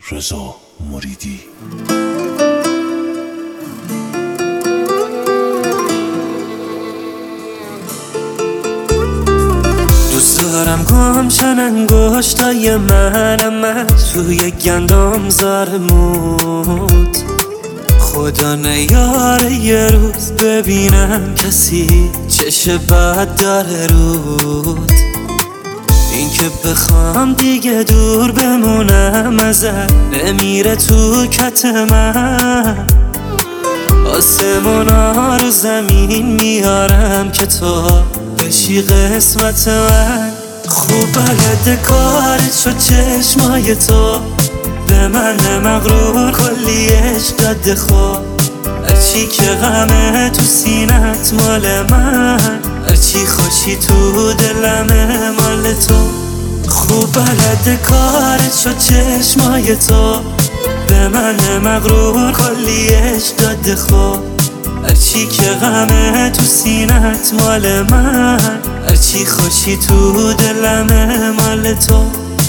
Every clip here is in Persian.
رضا مریدی. دوست دارم گمشن انگشتای منم توی گندم زارمود. خدا نیاره یه روز ببینم کسی چش بد داره رود. این که بخوام دیگه دور بمونم ازت نمیره تو کت من. آسمونا رو زمین میارم که تو بشی قسمت من. خوب بلده کارت شد چشمای تو به من مغرور کلی عشق داده خود. هرچی که غمه تو سینت مال من، هرچی خوشی تو دلمه مال تو. خوب بلده کارت شد چشمای تو به من مغرور کلی عشق داده خود. هرچی که غمه تو سینت مال من، هرچی خوشی تو دلمه مال تو.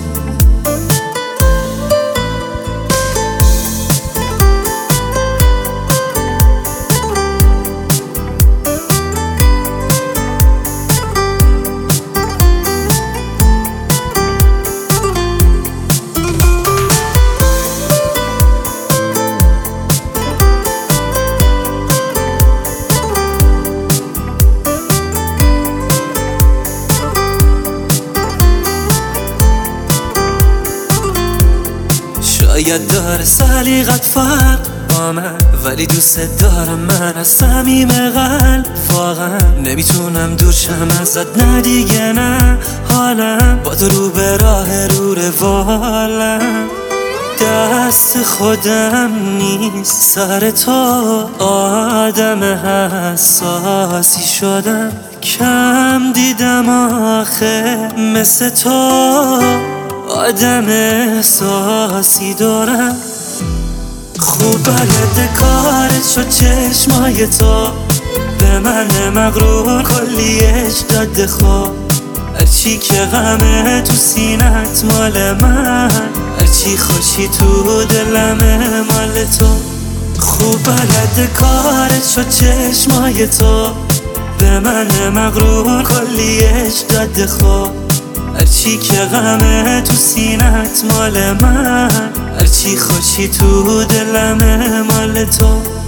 شاید داره سلیقت فرق با من، ولی دوست دارم من از صمیم قلب. واقعا نمیتونم دور شم ازت، نه دیگه نه. حالم با تو رو به راه رو روالم، دست خودم نیست سر تو. آدم حساسی شدم، کم دیدم آخه مثل تو آدم احساسی دارم. خوب بلده کارت شد چشمای تو به من مغرور کلی عشق داده خود. هرچی که غمه تو سینت مال من، هرچی خوشی تو دلمه مال تو. خوب بلده کارت شد چشمای تو به من مغرور کلی عشق داده خود. هرچی که غمه تو سینت مال من، هرچی خوشی تو دلمه مال تو.